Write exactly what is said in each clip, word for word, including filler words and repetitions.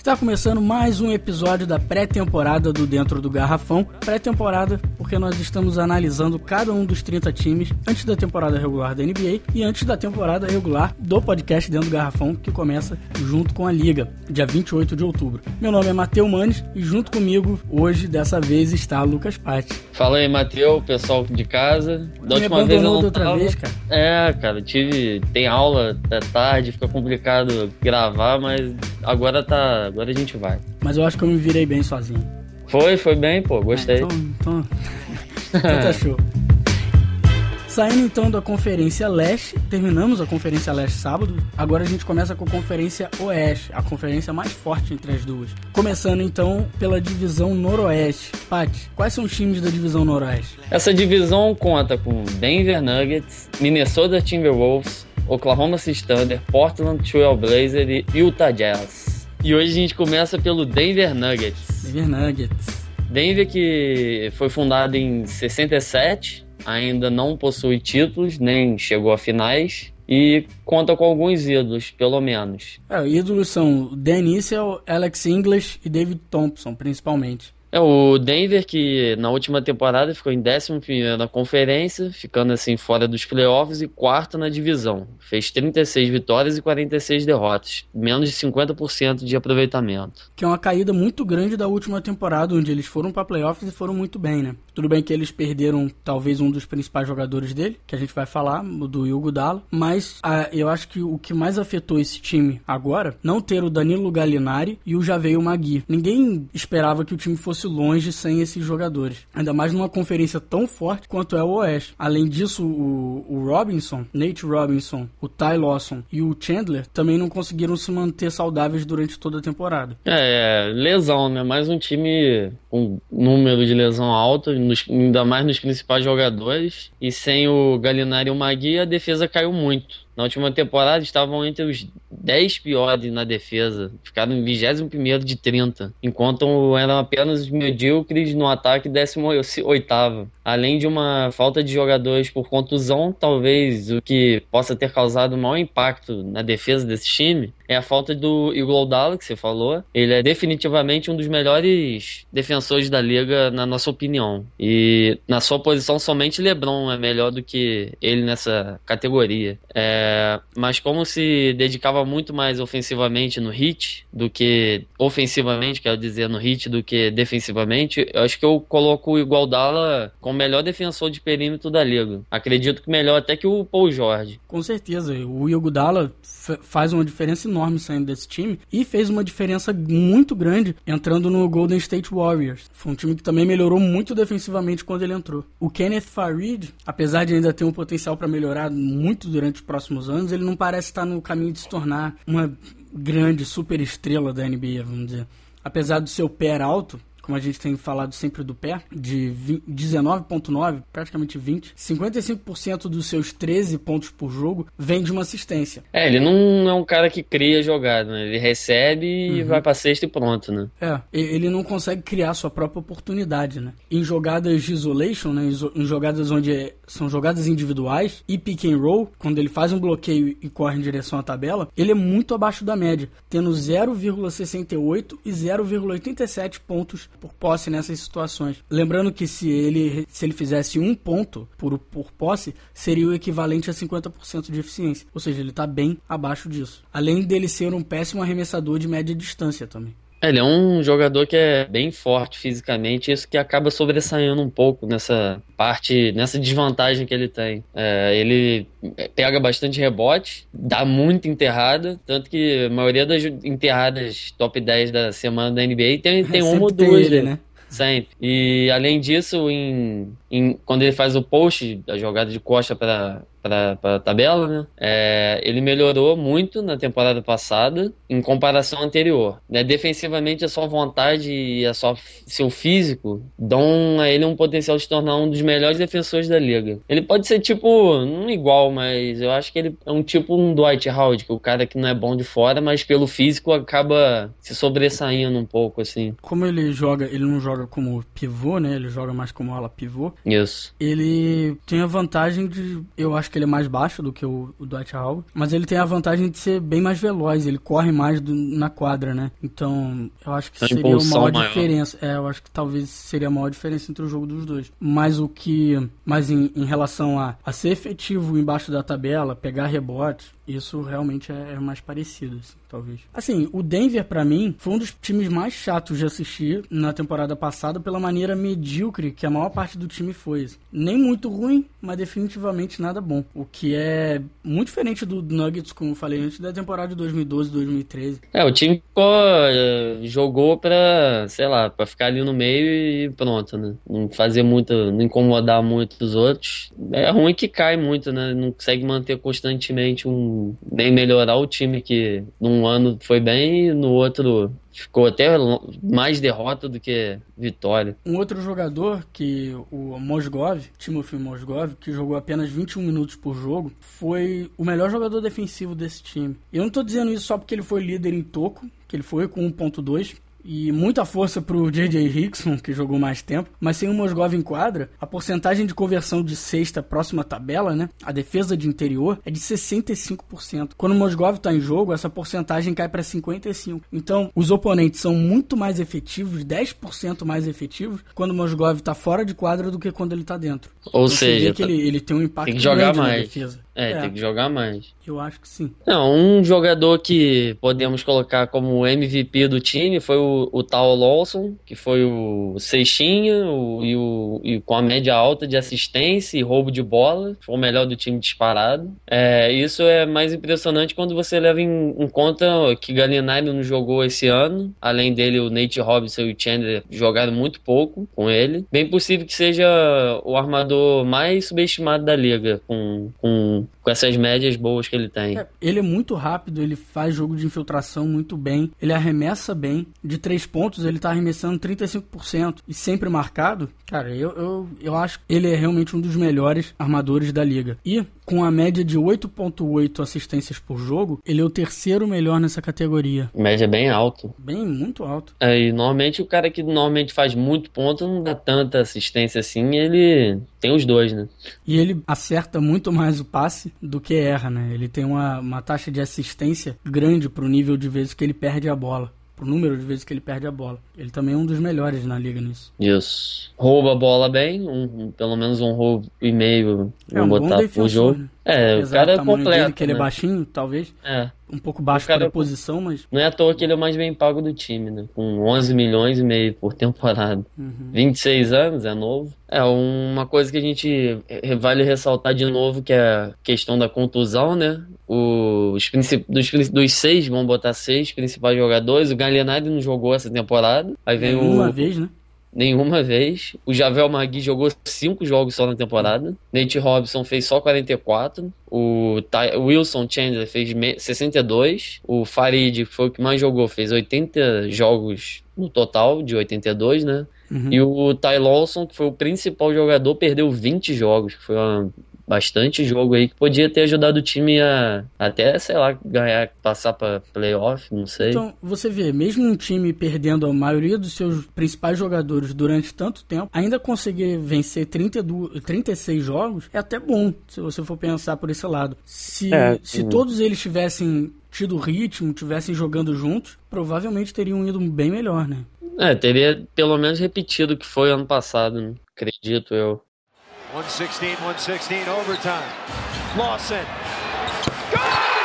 Está começando mais um episódio da pré-temporada do Dentro do Garrafão. Pré-temporada porque nós estamos analisando cada um dos trinta times antes da temporada regular da N B A e antes da temporada regular do podcast Dentro do Garrafão, que começa junto com a Liga, dia vinte e oito de outubro. Meu nome é Matheus Manes e junto comigo, hoje, dessa vez, está Lucas Patti. Fala aí, Matheus, pessoal de casa. Da última vez eu não outra tava... vez, cara. É, cara, tive... tem aula até tarde, fica complicado gravar, mas agora tá... agora a gente vai. Mas eu acho que eu me virei bem sozinho. Foi, foi bem, pô, gostei. Ah, então, então... então tá show. Saindo então da Conferência Leste, terminamos a Conferência Leste sábado, agora a gente começa com a Conferência Oeste, a conferência mais forte entre as duas. Começando então pela Divisão Noroeste. Patti, quais são os times da Divisão Noroeste? Essa divisão conta com Denver Nuggets, Minnesota Timberwolves, Oklahoma City Thunder, Portland Trail Blazers e Utah Jazz. E hoje a gente começa pelo Denver Nuggets. Denver Nuggets. Denver, que foi fundado em sessenta e sete, ainda não possui títulos, nem chegou a finais, e conta com alguns ídolos, pelo menos. É, ídolos são Dan Issel, Alex English e David Thompson, principalmente. É, o Denver, que na última temporada ficou em décimo primeiro na conferência, ficando assim fora dos playoffs, e quarto na divisão. Fez trinta e seis vitórias e quarenta e seis derrotas, menos de cinquenta por cento de aproveitamento. Que é uma caída muito grande da última temporada, onde eles foram para playoffs e foram muito bem, né? Tudo bem que eles perderam talvez um dos principais jogadores dele, que a gente vai falar, o do Iguodala, mas ah, eu acho que o que mais afetou esse time agora, não ter o Danilo Gallinari e o Javel Magui. Ninguém esperava que o time fosse longe sem esses jogadores, ainda mais numa conferência tão forte quanto é o Oeste. Além disso, o, o Robinson, Nate Robinson, o Ty Lawson e o Chandler também não conseguiram se manter saudáveis durante toda a temporada. É, lesão, né? Mais um time com número de lesão alto, nos, ainda mais nos principais jogadores, e sem o Gallinari e o Magui, a defesa caiu muito. Na última temporada estavam entre os dez piores na defesa, ficaram em vigésimo primeiro de trinta, enquanto eram apenas medíocres no ataque, décimo oitavo. Além de uma falta de jogadores por contusão, talvez o que possa ter causado o maior impacto na defesa desse time é a falta do Iguodala, que você falou. Ele é definitivamente um dos melhores defensores da liga, na nossa opinião. E na sua posição, somente LeBron é melhor do que ele nessa categoria. É, mas como se dedicava muito mais ofensivamente no Heat do que ofensivamente, quero dizer, no Heat do que defensivamente, eu acho que eu coloco o Iguodala como o melhor defensor de perímetro da liga. Acredito que melhor até que o Paul George. Com certeza, o Iguodala f- faz uma diferença enorme saindo desse time e fez uma diferença muito grande entrando no Golden State Warriors. Foi um time que também melhorou muito defensivamente quando ele entrou. O Kenneth Faried, apesar de ainda ter um potencial para melhorar muito durante os próximos anos, ele não parece estar no caminho de se tornar uma grande super estrela da N B A, vamos dizer. Apesar do seu pé alto, como a gente tem falado sempre do pé, de dezenove vírgula nove, praticamente vinte, cinquenta e cinco por cento dos seus treze pontos por jogo vem de uma assistência. É, ele não é um cara que cria jogada, né? Ele recebe e uhum. vai pra cesta e pronto, né? É, ele não consegue criar sua própria oportunidade, né? Em jogadas de isolation, né? Em jogadas onde são jogadas individuais e pick and roll, quando ele faz um bloqueio e corre em direção à tabela, ele é muito abaixo da média, tendo zero vírgula sessenta e oito e zero vírgula oitenta e sete pontos por posse nessas situações. Lembrando que se ele, se ele fizesse um ponto por, por posse, seria o equivalente a cinquenta por cento de eficiência. Ou seja, ele está bem abaixo disso. Além dele ser um péssimo arremessador de média distância também. Ele é um jogador que é bem forte fisicamente, isso que acaba sobressaindo um pouco nessa parte, nessa desvantagem que ele tem. É, ele pega bastante rebote, dá muita enterrada, tanto que a maioria das enterradas top dez da semana da N B A tem, tem uma ou duas, ele, né? Sempre. E além disso, em, em, quando ele faz o post, a jogada de costa para para a tabela, né? É, ele melhorou muito na temporada passada em comparação à anterior. Né? Defensivamente, a sua vontade e a sua, seu físico dão a ele um potencial de se tornar um dos melhores defensores da liga. Ele pode ser tipo, não igual, mas eu acho que ele é um tipo um Dwight Howard, que é o cara que não é bom de fora, mas pelo físico acaba se sobressaindo um pouco, assim. Como ele joga, ele não joga como pivô, né? Ele joga mais como ala pivô. Isso. Ele tem a vantagem de, eu acho que que ele é mais baixo do que o, o Dwight Howard, mas ele tem a vantagem de ser bem mais veloz, ele corre mais do, na quadra, né? Então, eu acho que a seria a maior, maior diferença. É, eu acho que talvez seria a maior diferença entre o jogo dos dois. Mas o que, mas em, em relação a, a ser efetivo embaixo da tabela, pegar rebote, isso realmente é, é mais parecido, assim, talvez. Assim, o Denver, pra mim, foi um dos times mais chatos de assistir na temporada passada pela maneira medíocre que a maior parte do time foi. Assim. Nem muito ruim, mas definitivamente nada bom. O que é muito diferente do Nuggets, como eu falei antes, da temporada de dois mil e doze, dois mil e treze. É, o time ficou, jogou pra, sei lá, pra ficar ali no meio e pronto, né? Não fazer muito, não incomodar muito os outros. É ruim que cai muito, né? Não consegue manter constantemente um nem melhorar o time que num ano foi bem e no outro ficou até mais derrota do que vitória. Um outro jogador, que o Mozgov, Timofey Mozgov, que jogou apenas vinte e um minutos por jogo, foi o melhor jogador defensivo desse time. Eu não tô dizendo isso só porque ele foi líder em toco, que ele foi com um ponto dois, e muita força pro J J Hickson, que jogou mais tempo, mas sem o Mozgov em quadra, a porcentagem de conversão de cesta próxima à tabela, né, a defesa de interior, é de sessenta e cinco por cento. Quando o Mozgov tá em jogo, essa porcentagem cai para cinquenta e cinco por cento. Então, os oponentes são muito mais efetivos, dez por cento mais efetivos, quando o Mozgov tá fora de quadra do que quando ele tá dentro. Ou então, seja, você vê que ele, ele tem um impacto tem que jogar grande mais. na defesa. É, é, tem que jogar mais. Eu acho que sim. Não, um jogador que podemos colocar como M V P do time foi o, o Tal Lawson, que foi o cestinha o, e, o, e com a média alta de assistência e roubo de bola. Foi o melhor do time disparado. É, isso é mais impressionante quando você leva em, em conta que Gallinari não jogou esse ano. Além dele, o Nate Robinson e o Chandler jogaram muito pouco com ele. Bem possível que seja o armador mais subestimado da liga, com... com com essas médias boas que ele tem. É, ele é muito rápido, ele faz jogo de infiltração muito bem, ele arremessa bem. De três pontos, ele tá arremessando trinta e cinco por cento e sempre marcado. Cara, eu, eu, eu acho que ele é realmente um dos melhores armadores da liga. E com a média de oito vírgula oito assistências por jogo, ele é o terceiro melhor nessa categoria. Média bem alto. Bem, muito alto. É, e normalmente o cara que normalmente faz muito ponto não dá tanta assistência assim, ele tem os dois, né? E ele acerta muito mais o passe do que erra, né? Ele tem uma, uma taxa de assistência grande pro nível de vezes que ele perde a bola. Pro número de vezes que ele perde a bola. Ele também é um dos melhores na liga nisso. Isso. Rouba a bola bem, um, um, pelo menos um roubo e meio é um botar bom defensor, pro jogo. Né? É, apesar o cara do é tamanho completo, dele, que ele né? é baixinho, talvez. É. Um pouco baixo para a posição, mas... Não é à toa que ele é o mais bem pago do time, né? Com onze milhões e meio por temporada. Uhum. vinte e seis anos, é novo. É, uma coisa que a gente vale ressaltar de novo, que é a questão da contusão, né? Os princip... dos, dos seis, vamos botar seis principais jogadores, o Gallinari não jogou essa temporada. Aí vem Nenhuma o... vez, né? Nenhuma vez. O Javel Magui jogou cinco jogos só na temporada. Nate Robinson fez só quarenta e quatro. O Ty- Wilson Chandler fez sessenta e dois. O Farid foi o que mais jogou, fez oitenta jogos no total, de oitenta e dois, né? Uhum. E o Ty Lawson, que foi o principal jogador, perdeu vinte jogos, que foi uma... bastante jogo aí que podia ter ajudado o time a até, sei lá, ganhar, passar para playoff, não sei. Então, você vê, mesmo um time perdendo a maioria dos seus principais jogadores durante tanto tempo, ainda conseguir vencer trinta e dois, trinta e seis jogos é até bom, se você for pensar por esse lado. Se, É, se hum. todos eles tivessem tido ritmo, tivessem jogando juntos, provavelmente teriam ido bem melhor, né? É, teria pelo menos repetido o que foi ano passado, né? Acredito eu. one sixteen, one sixteen, overtime. Lawson. Good!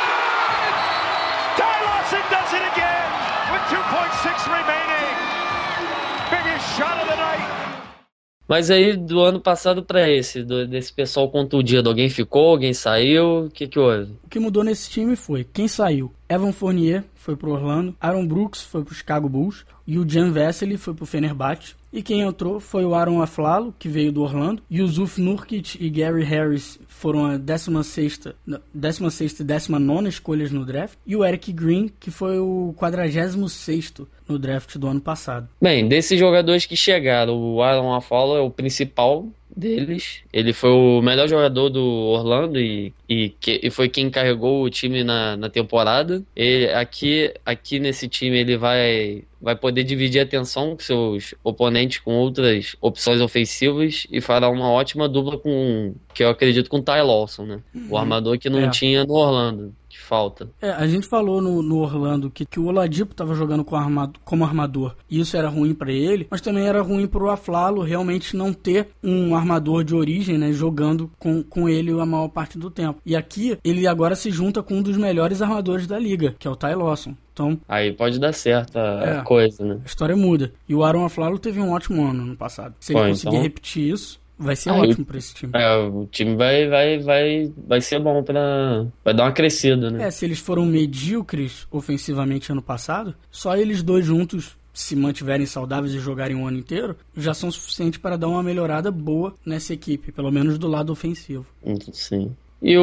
Ty Lawson does it again with two point six remaining. Biggest shot of the night. Mas aí, do ano passado pra esse, do, desse pessoal contundido, alguém ficou, alguém saiu, o que que houve? O que mudou nesse time foi, quem saiu? Evan Fournier foi pro Orlando, Aaron Brooks foi pro Chicago Bulls e o Jan Vesely foi pro Fenerbahçe. E quem entrou foi o Aaron Aflalo, que veio do Orlando, e o Zuf Nurkic e Gary Harris foram a décima sexta e décima nona escolhas no draft, e o Eric Green, que foi o quadragésimo sexto no draft do ano passado. Bem, desses jogadores que chegaram, o Aaron Aflalo é o principal deles. Ele foi o melhor jogador do Orlando e, e, que, e foi quem carregou o time na, na temporada. Ele, aqui, aqui nesse time ele vai, vai poder dividir a atenção com seus oponentes com outras opções ofensivas e fará uma ótima dupla com, que eu acredito, com o Ty Lawson, né? O armador que não É. tinha no Orlando. Falta. É, a gente falou no, no Orlando que, que o Oladipo estava jogando com armado, como armador e isso era ruim para ele, mas também era ruim para o Aflalo realmente não ter um armador de origem, né, jogando com, com ele a maior parte do tempo. E aqui ele agora se junta com um dos melhores armadores da liga, que é o Ty Lawson. Então, aí pode dar certo a é, coisa, né? A história muda. E o Aaron Aflalo teve um ótimo ano no passado. Se ele Pô, conseguir então... repetir isso, vai ser Aí, ótimo pra esse time. É, o time vai, vai, vai, vai ser bom pra... Vai dar uma crescida, né? É, se eles foram medíocres ofensivamente ano passado, só eles dois juntos, se mantiverem saudáveis e jogarem o ano inteiro, já são suficientes para dar uma melhorada boa nessa equipe, pelo menos do lado ofensivo. Sim. E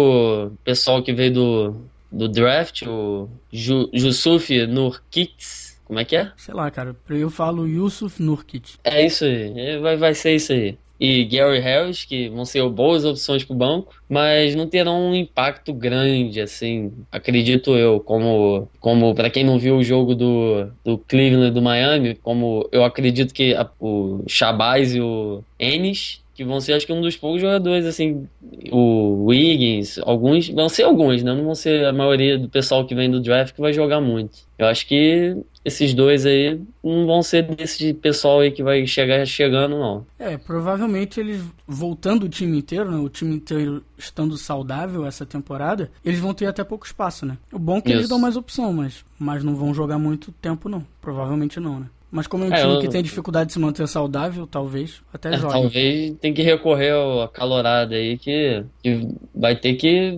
o pessoal que veio do, do draft, o Ju, Jusuf Nurkic, como é que é? Sei lá, cara, eu falo Yusuf Nurkic. É isso aí, vai, vai ser isso aí. E Gary Harris, que vão ser boas opções pro banco, mas não terão um impacto grande, assim, acredito eu, como, como para quem não viu o jogo do, do Cleveland e do Miami, como eu acredito que a, o Shabazz e o Ennis, que vão ser, acho que, um dos poucos jogadores, assim, o Wiggins, alguns, vão ser alguns, né, não vão ser a maioria do pessoal que vem do draft que vai jogar muito. Eu acho que esses dois aí não vão ser desse pessoal aí que vai chegar chegando, não. É, provavelmente eles, voltando o time inteiro, né, o time inteiro estando saudável essa temporada, eles vão ter até pouco espaço, né? O bom é que Isso. eles dão mais opção, mas, mas não vão jogar muito tempo, não. Provavelmente não, né? Mas como é um É, time eu- que tem dificuldade de se manter saudável, talvez até É, jogue. talvez tem que recorrer à calorada aí que, que vai ter que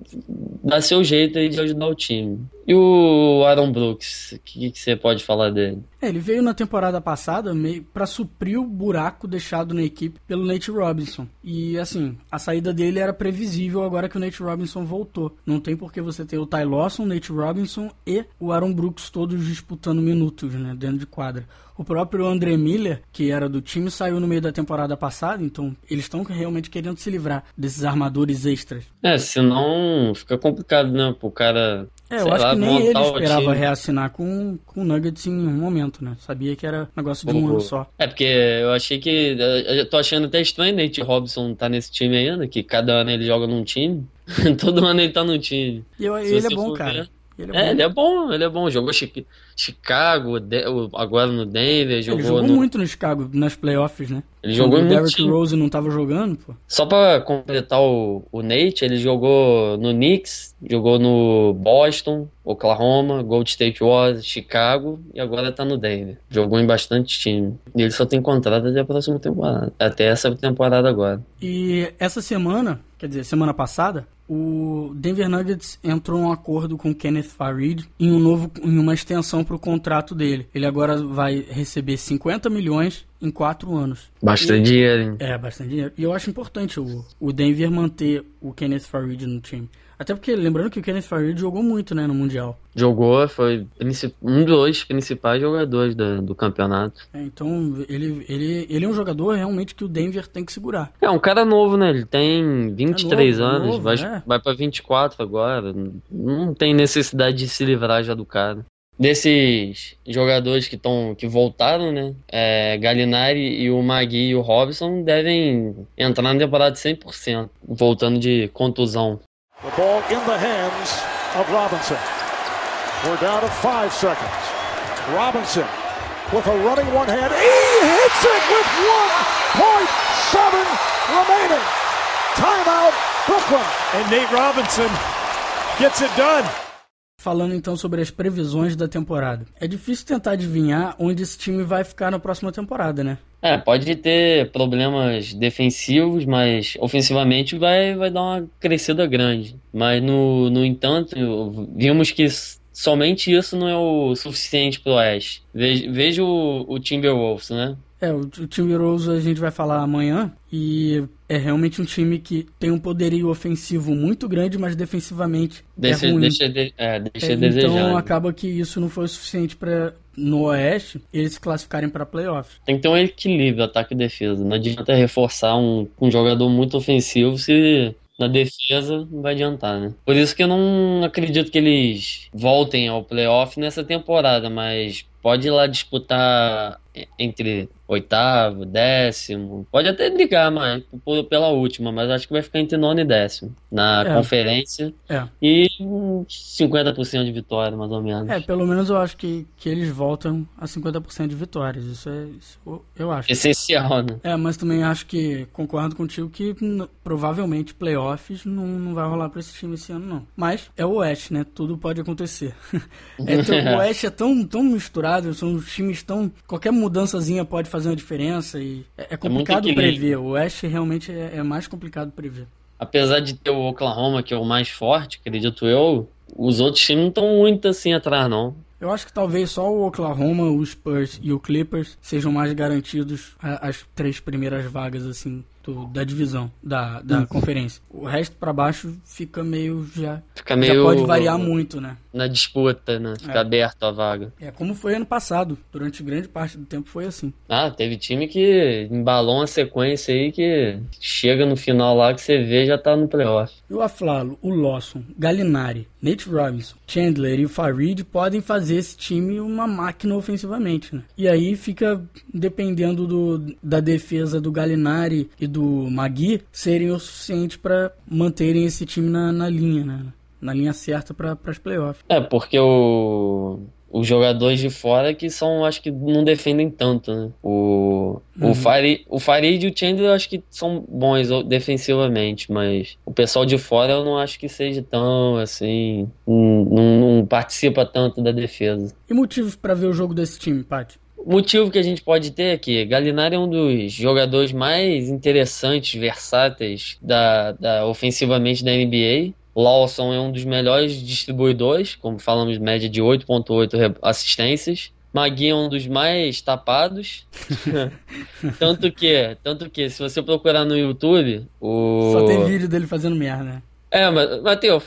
dar seu jeito aí de ajudar o time. E o Aaron Brooks, o que, que você pode falar dele? É, ele veio na temporada passada meio para suprir o buraco deixado na equipe pelo Nate Robinson. E assim, a saída dele era previsível agora que o Nate Robinson voltou. Não tem por que você ter o Ty Lawson, o Nate Robinson e o Aaron Brooks todos disputando minutos, né, dentro de quadra. O próprio André Miller, que era do time, saiu no meio da temporada passada, então eles estão realmente querendo se livrar desses armadores extras. É, senão fica complicado, né, pro cara... É, sei eu acho lá, que nem ele montar o esperava time. reassinar com, com o Nuggets em nenhum momento, né? Sabia que era negócio de um Pô, ano só. É, porque eu achei que... Eu tô achando até estranho Nate Robinson tá nesse time ainda, que cada ano ele joga num time. Todo ano ele tá num time. E eu- Se ele é você bom, for cara. ver- Ele é É, bom. ele é bom, ele é bom. Jogou Chi- Chicago, de- o- agora no Denver, jogou, Ele jogou no... muito no Chicago, nas playoffs, né? Ele jogou Quando em o muito Derrick time. Rose não tava jogando, pô. Só pra completar o, o Nate, ele jogou no Knicks, jogou no Boston, Oklahoma, Gold State Warriors, Chicago e agora tá no Denver. Jogou em bastante time. E ele só tem contrato até a próxima temporada. Até essa temporada agora. E essa semana, quer dizer, semana passada, o Denver Nuggets entrou em um acordo com o Kenneth Farid em, um novo, em uma extensão pro contrato dele. Ele agora vai receber cinquenta milhões em quatro anos. Bastante E- dinheiro, hein? É, bastante dinheiro. E eu acho importante o, o Denver manter o Kenneth Farid no time. Até porque, lembrando que o Kenneth Farid jogou muito, né, no Mundial. Jogou, foi princi- um dos principais jogadores da- do campeonato. É, então, ele, ele, ele é um jogador realmente que o Denver tem que segurar. É um cara novo, né? Ele tem vinte e três É novo, é anos, novo, vai, é. vai pra vinte e quatro agora. Não tem necessidade de se livrar já do cara. Desses jogadores que, tão, que voltaram, né? É, Gallinari e o Magui e o Robson devem entrar na temporada cem por cento, voltando de contusão. The ball in the hands of Robinson. We're down to five seconds. Robinson with a running one hand. He hits it with one point seven remaining. Timeout, Brooklyn. And Nate Robinson gets it done. Falando então sobre as previsões da temporada. É difícil tentar adivinhar onde esse time vai ficar na próxima temporada, né? É, pode ter problemas defensivos, mas ofensivamente vai, vai dar uma crescida grande. Mas, no, no entanto, vimos que somente isso não é o suficiente para o Oeste. Veja, veja o, o Timberwolves, né? É, o, o Timberwolves a gente vai falar amanhã e é realmente um time que tem um poderio ofensivo muito grande, mas defensivamente Deixa, é ruim. deixa, de, é, deixa É, a desejar. então né? acaba que isso não foi o suficiente para no Oeste, eles se classificarem para playoffs. Tem que ter um equilíbrio, ataque e defesa. Não adianta reforçar um, um jogador muito ofensivo se na defesa não vai adiantar, né? Por isso que eu não acredito que eles voltem ao playoff nessa temporada, mas pode ir lá disputar entre oitavo, décimo, pode até brigar mais pela última, mas acho que vai ficar entre nono e décimo na é. conferência é. e cinquenta por cento de vitória, mais ou menos. É, pelo menos eu acho que, que eles voltam a cinquenta por cento de vitórias, isso é, isso eu acho. Essencial, né? É, mas também acho que, concordo contigo que n- provavelmente playoffs não, não vai rolar pra esse time esse ano, não. Mas é o Oeste, né? Tudo pode acontecer. é tão, o Oeste é tão, tão misturado, são os times tão... Qualquer mudançazinha pode fazer uma diferença e é, é complicado é prever. O Oeste realmente é, é mais complicado prever. Apesar de ter o Oklahoma, que é o mais forte, acredito eu, os outros times não estão muito assim atrás, não. Eu acho que talvez só o Oklahoma, o Spurs e o Clippers sejam mais garantidos a, as três primeiras vagas, assim, do, da divisão, da, da uhum. conferência. O resto pra baixo fica meio já... Fica meio... Já pode variar muito, né? Na disputa, né? Fica é. aberto a vaga. É como foi ano passado. Durante grande parte do tempo foi assim. Ah, teve time que embalou uma sequência aí que chega no final lá que você vê já tá no playoff. E o Aflalo, o Lawson, Gallinari, Nate Robinson, Chandler e o Farid podem fazer esse time uma máquina ofensivamente, né? E aí fica dependendo do, da defesa do Gallinari e do Magui serem o suficiente para manterem esse time na, na linha, né? Na linha certa para as playoffs. É, porque o... os jogadores de fora que são, acho que não defendem tanto, né? O, uhum. o, Farid, o Farid e o Chandler eu acho que são bons defensivamente, mas o pessoal de fora eu não acho que seja tão, assim, não, não participa tanto da defesa. E motivos para ver o jogo desse time, Paty? O motivo que a gente pode ter é que Gallinari é um dos jogadores mais interessantes, versáteis da, da, ofensivamente da N B A. Lawson é um dos melhores distribuidores, como falamos, média de oito vírgula oito assistências. Magui é um dos mais tapados. tanto que, tanto que, se você procurar no YouTube... O... Só tem vídeo dele fazendo merda, né? É, mas, Matheus,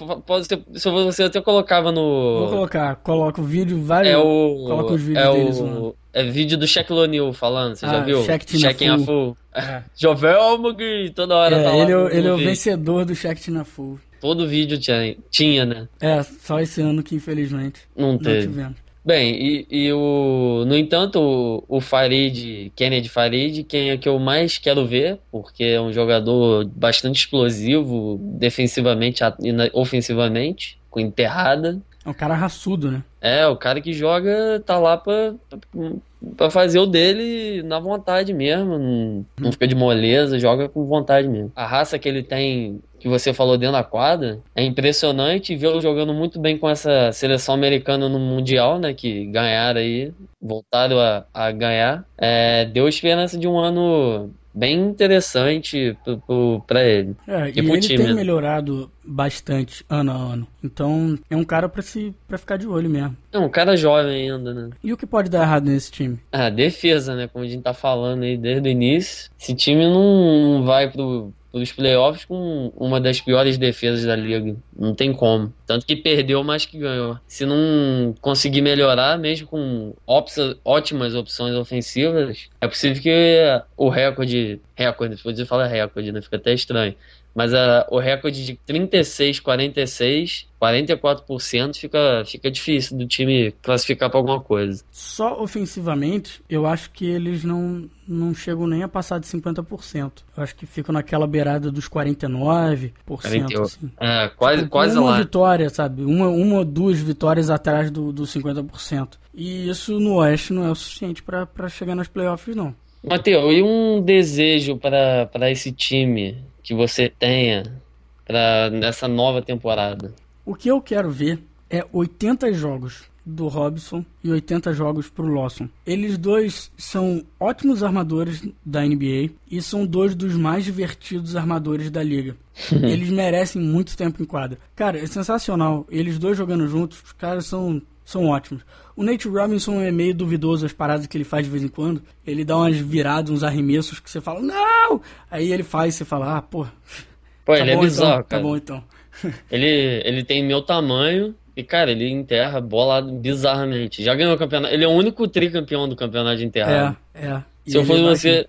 se você até colocava no... Vou colocar, coloca o vídeo, vários... É o... Coloca os vídeos é deles. O... É vídeo do Shaquille O'Neal falando, você ah, já viu? Shaq in a Fool. É. Jovel Magui, toda hora é, tá lá. Ele, no, ele é o vídeo. Vencedor do Shaq in a Fool. Todo vídeo tinha, tinha, né? É, só esse ano que infelizmente não, não teve. tivemos. Bem, e, e o... No entanto, o, o Farid, Kennedy Farid, quem é que eu mais quero ver, porque é um jogador bastante explosivo, defensivamente e ofensivamente, com enterrada. É um cara raçudo, né? É, o cara que joga tá lá pra, pra fazer o dele na vontade mesmo, não, não fica de moleza, joga com vontade mesmo. A raça que ele tem, que você falou dentro da quadra, é impressionante vê-lo jogando muito bem com essa seleção americana no Mundial, né, que ganharam aí, voltaram a, a ganhar. É, deu esperança de um ano bem interessante pro, pro, pra ele. É, e, e ele time, tem né? melhorado bastante ano a ano. Então é um cara pra, se, pra ficar de olho mesmo. É um cara jovem ainda, né? E o que pode dar errado nesse time? Ah, defesa, né? Como a gente tá falando aí desde o início. Esse time não vai pro, pros playoffs com uma das piores defesas da liga. Não tem como. Tanto que perdeu mais que ganhou. Se não conseguir melhorar, mesmo com op- ótimas opções ofensivas, é possível que o recorde... Recorde, se você fala recorde, né? Fica até estranho. Mas a, o recorde de trinta e seis, quarenta e seis, quarenta e quatro por cento fica, fica difícil do time classificar para alguma coisa. Só ofensivamente, eu acho que eles não, não chegam nem a passar de cinquenta por cento. Eu acho que ficam naquela beirada dos quarenta e nove por cento. quarenta e oito. Assim. É, quase, tipo, quase uma lá. vitória, sabe? Uma, uma ou duas vitórias atrás do, do cinquenta por cento. E isso no Oeste não é o suficiente para chegar nas playoffs, não. Mateus, e um desejo para esse time que você tenha para nessa nova temporada? O que eu quero ver é oitenta jogos do Robinson e oitenta jogos pro Lawson. Eles dois são ótimos armadores da N B A e são dois dos mais divertidos armadores da liga. Eles merecem muito tempo em quadra. Cara, é sensacional. Eles dois jogando juntos, os caras são... são ótimos. O Nate Robinson é meio duvidoso as paradas que ele faz de vez em quando. Ele dá umas viradas, uns arremessos que você fala, não! Aí ele faz e você fala, ah, pô... Pô, tá ele bom, é bizarro, então, cara. Tá bom, então. ele, ele tem meu tamanho E, cara, ele enterra bola bizarramente. Já ganhou o campeonato. Ele é o único tricampeão do campeonato de enterrado. É, é. Se eu fosse você...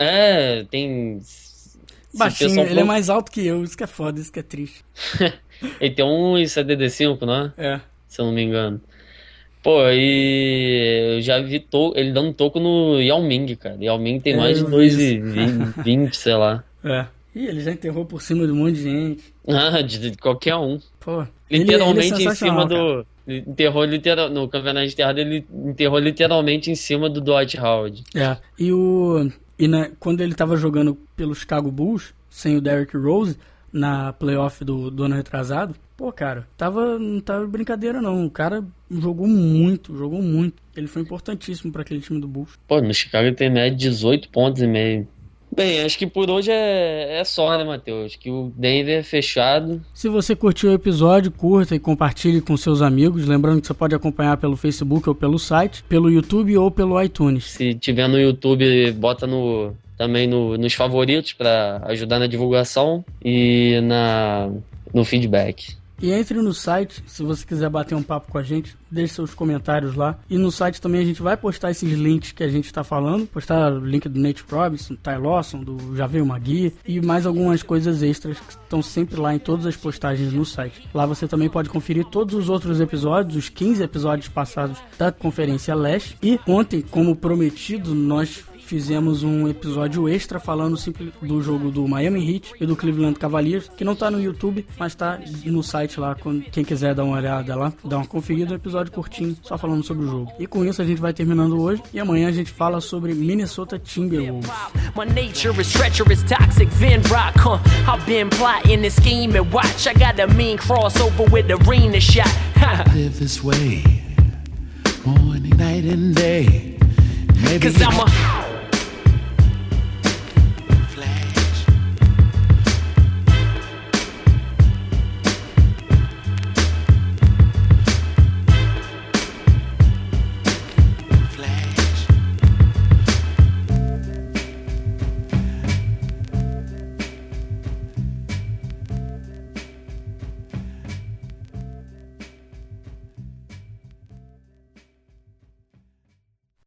É, tem... Baixinho, ele for... é mais alto que eu, isso que é foda, isso que é triste. Ele tem um e setenta e cinco, não é? É. Se eu não me engano. Pô, e eu já vi to... ele dando toco no Yao Ming, cara. Yao Ming tem é, mais de dois e vinte, sei lá. É. Ih, ele já enterrou por cima de um monte de gente. Ah, de, de qualquer um. Pô, literalmente ele, ele é em cima do... cara. Enterrou literal... No campeonato de enterrado, ele enterrou literalmente em cima do Dwight Howard. É, e o... E na... quando ele tava jogando pelo Chicago Bulls, sem o Derrick Rose, na playoff do, do ano retrasado, pô, cara, tava, não tava brincadeira não. O cara jogou muito, jogou muito. Ele foi importantíssimo pra aquele time do Bulls. Pô, no Chicago ele tem média de dezoito pontos e meio. Bem, acho que por hoje é, é só, né, Matheus? Acho que o Denver é fechado. Se você curtiu o episódio, curta e compartilhe com seus amigos. Lembrando que você pode acompanhar pelo Facebook ou pelo site, pelo YouTube ou pelo iTunes. Se tiver no YouTube, bota no, também no, nos favoritos para ajudar na divulgação e na, no feedback. E entre no site, se você quiser bater um papo com a gente, deixe seus comentários lá. E no site também a gente vai postar esses links que a gente está falando. Postar o link do Nate Robinson, Ty Lawson, do Já Veio Magui e mais algumas coisas extras que estão sempre lá em todas as postagens no site. Lá você também pode conferir todos os outros episódios, os quinze episódios passados da Conferência Leste. E ontem, como prometido, nós fizemos um episódio extra falando do jogo do Miami Heat e do Cleveland Cavaliers, que não tá no YouTube, mas tá no site lá, quem quiser dar uma olhada lá, dar uma conferida, um episódio curtinho, só falando sobre o jogo. E com isso a gente vai terminando hoje, e amanhã a gente fala sobre Minnesota Timberwolves. My nature is treacherous, toxic, Van Rock, huh? I've been plotting this scheme and watch, I got a mean crossover with arena shot. Live this way, morning, night and day. Maybe Cause I'm a